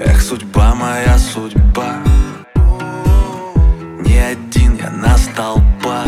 Эх, судьба моя, судьба. Не один я на столбах.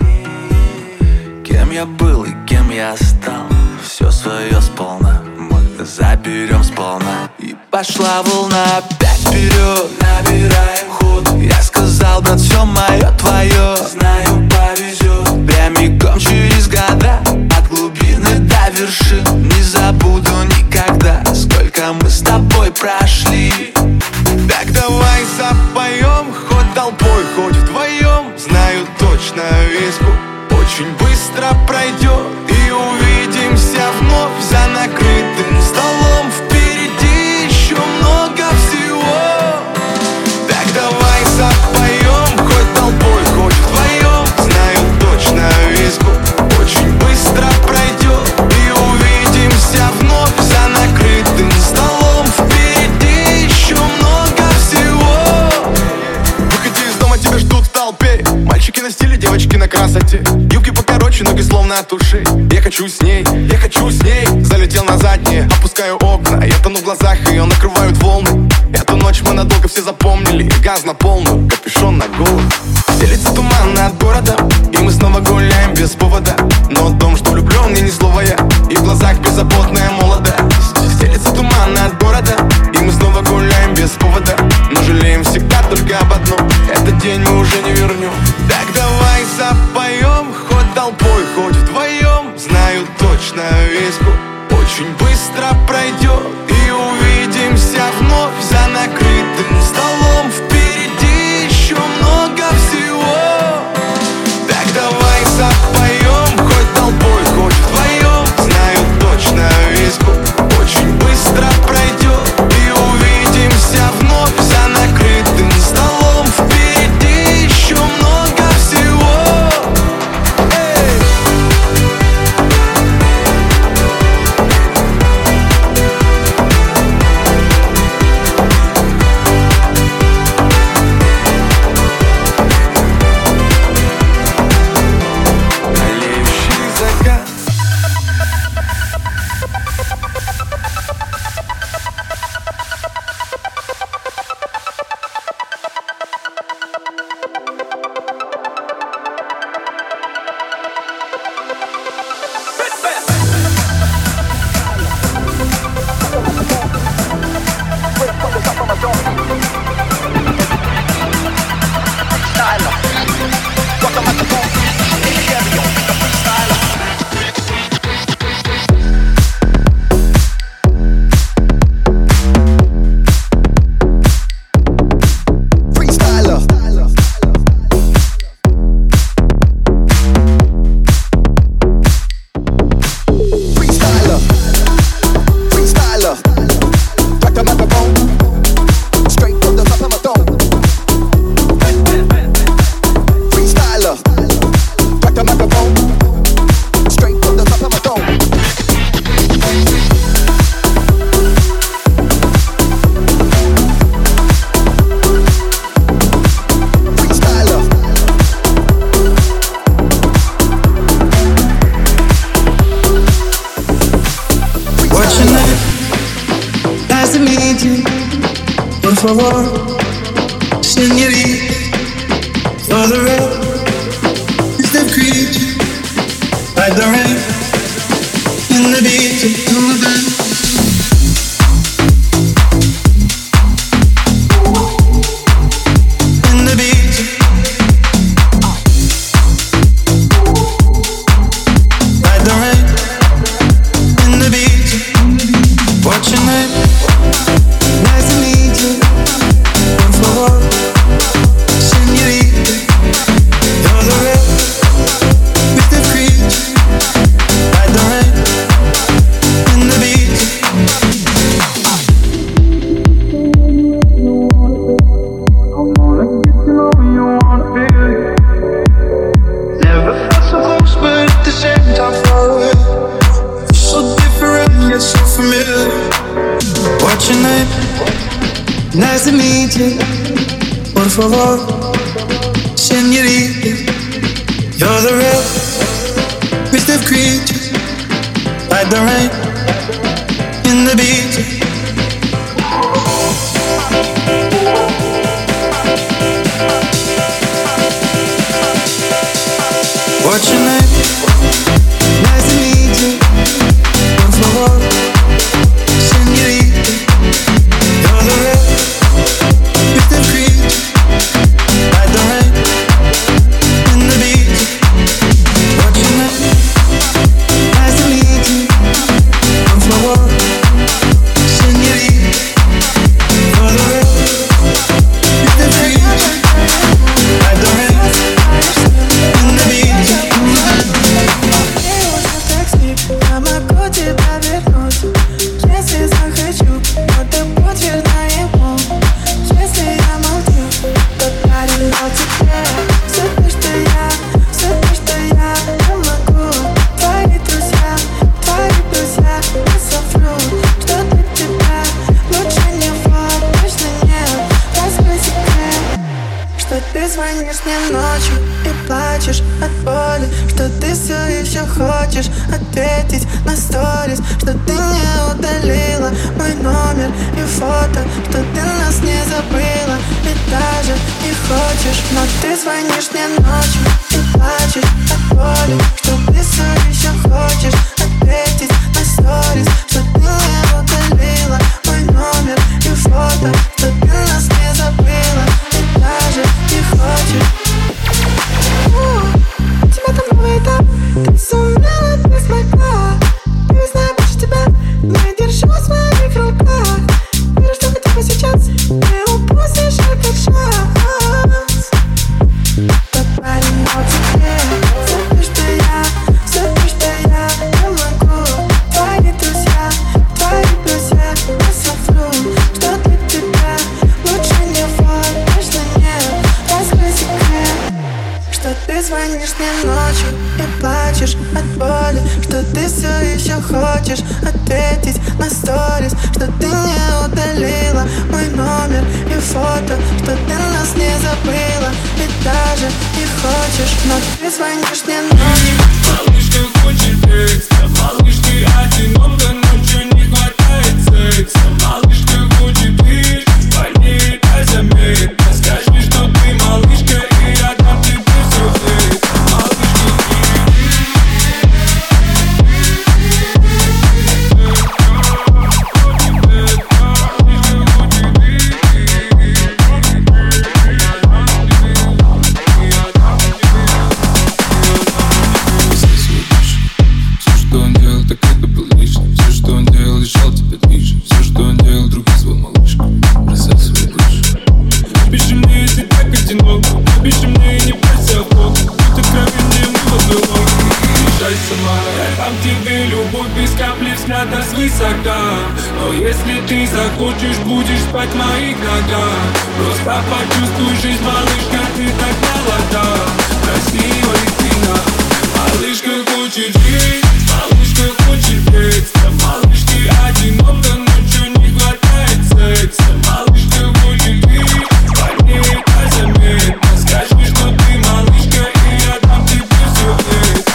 Кем я был и кем я стал, все свое сполна мы заберем сполна. И пошла волна опять вперед, набираем ход. Я сказал, брат, все мое твое, знаю, повезет. Прямиком через года, от глубины до вершин. Не забуду никогда, сколько мы с тобой прошли. Так давай запоем, хоть толпой, хоть вдвоем. Знаю точно, весь путь очень быстро пройдет. И увидимся вновь за накрытым столом. Впереди еще много всего. Так давай запоем, хоть толпой, хоть вдвоем. Знаю точно, весь путь очень быстро пройдет. И увидимся вновь за накрытым столом. Впереди еще много всего. Выходи из дома, тебя ждут в толпе. Мальчики на стиле, девочки на красоте. Юбки покороче, ноги словно от ушей. Я хочу с ней, я хочу с ней. Залетел на задние, опускаю окна. Я тону в глазах, ее накрывают волны. Эту ночь мы надолго все запомнили. Газ на полную, капюшон на голову. Стелится туман над городом, и мы снова гуляем без повода. Но о том, что влюблен, и ни слова я. И в глазах беззаботная молодость. Стелится туман над городом, и мы снова гуляем без повода. Но жалеем всегда только об одном: этот день мы уже не вернем. Так давай запоем, хоть толпой, хоть вдвоем. Знаю точно, весь путь очень быстро пройдет. И увидимся вновь за накрытым столом. Впереди еще много всего. Так давай запоем, хоть толпой, хоть вдвоем. Знаю точно, весь путь очень быстро пройдет. И увидимся вновь за накрытым столом. Впереди еще много всего. Олеющий закат. Por favor, señorita, you're the real mystic creature, like the rain in the beach of the dance. In the beach, like the rain in the beach. What's your name? Nice to meet you. Por favor, señorita, you're the real mystic creature, like the rain in the beach. I wanna get to know you, wanna feel you. Never felt so close, but at the same time far away. You're so different, yet so familiar. What's your name? Nice to meet you. Por favor, señorita, you're the real mystic creature, like the rain in the beach. звонишь мне ночью и плачешь от боли, что ты все еще хочешь ответить на сторис, что ты не удалила мой номер и фото, что ты нас не забыла и даже не хочешь. Но ты звонишь мне ночью и плачешь от боли, что ты все еще хочешь ответить на сторис, что ты не удалила мой номер и фото, что ты нас не забыла и даже не хочешь. Тебя там новый этап, ты сумела, ты смогла. Не знаю больше тебя, но я держу в своих руках. Верю, что хотя бы сейчас ты упустишь этот шанс. Тот парень на тебе, все то, что я не могу. Твои друзья я совру, что для тебя лучше не вот, точно нет. Раскрой секрет, что ты звонишь мне ночью и плачешь от боли, что ты все еще хочешь ответить на сторис, что ты не удалила мой номер и фото, что ты нас не забыла и даже не хочешь. Но ты звонишь мне ночью. Малышка хочет секса, малышке одиноко, ночью не хватает секса. Малышка хочет лишь понять, а заметь. Скажи, что ты малышка, и я дам тебе все это. Но если ты захочешь, будешь спать в моих ногах. Просто почувствуй жизнь, малышка, ты так молода. Красива и фина. Малышка хочет жить, малышка хочет секса. Малышке одиноко, ночью не хватает секса. Малышка хочет лишь понять, а заметь. Скажи, что ты малышка, и я дам тебе все это.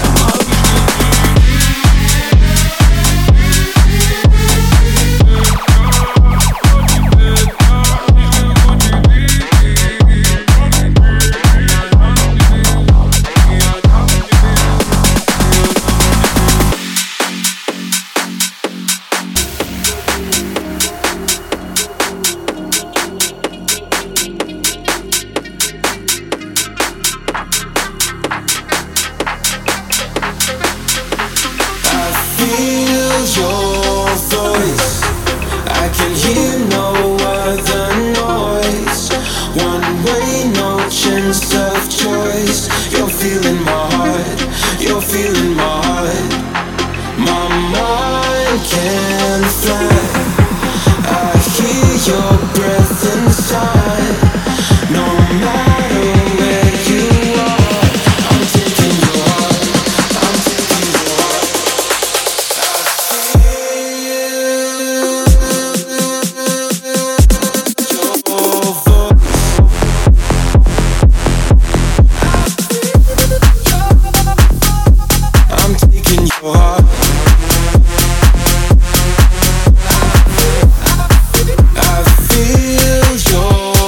I feel your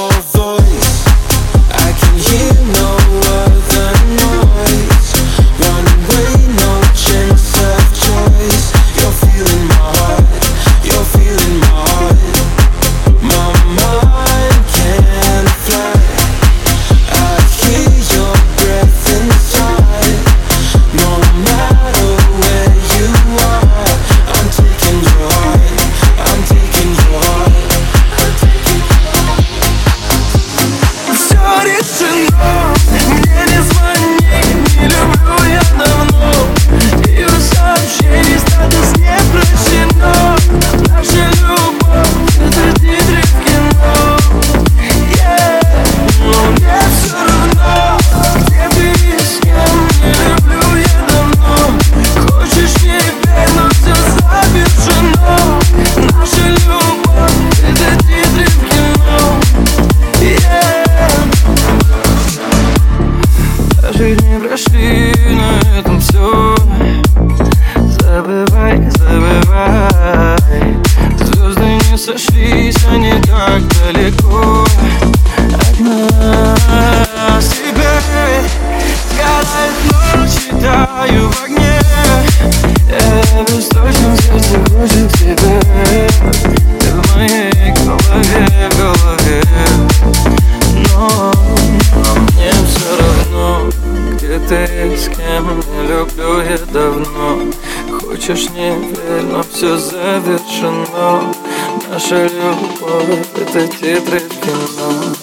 все не так далеко от нас. Теперь сгорает ночь, читаю в огне. Я в источном сердце кружит тебя. Ты в моей голове, но мне все равно, где ты, с кем, не люблю я давно. Хочешь, не верь, но все завершено. Наша любовь — это титры в кино.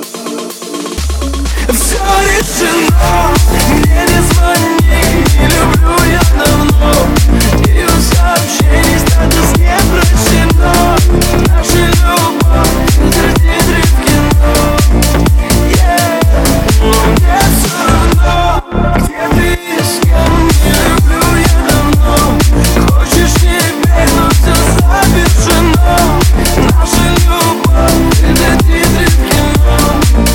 Все решено, мне не звони, не люблю я давно. Ее сообщений статус не прощено. Наша любовь — это титры в кино. Но мне все равно, где ты и с кем, не люблю я давно. Хочешь, не верь, но все завершено. Наша любовь — это титры в кино.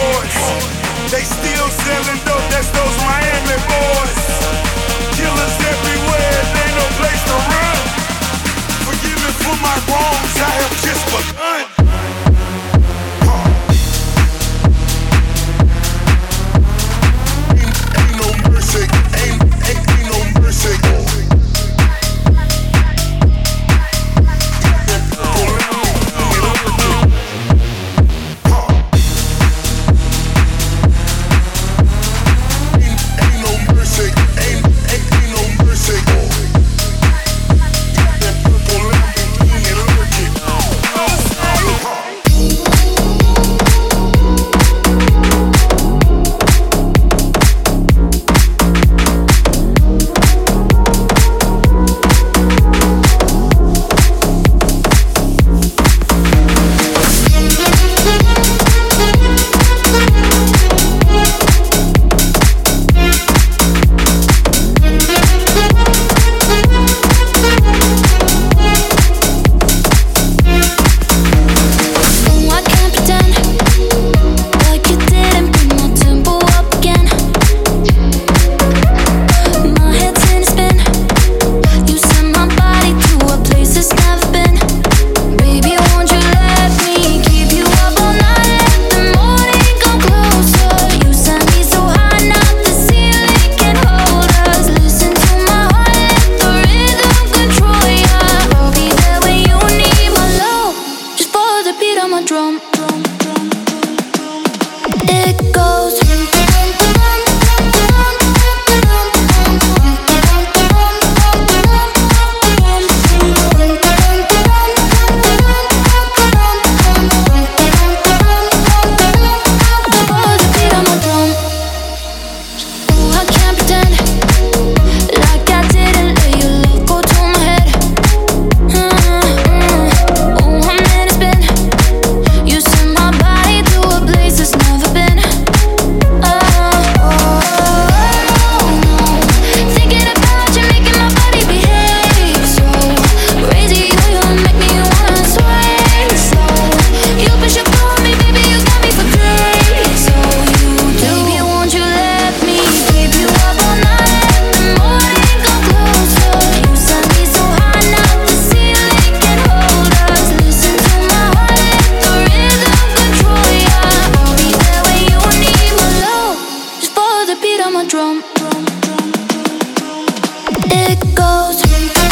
They still selling dope, that's those Miami boys. Killers drum. It goes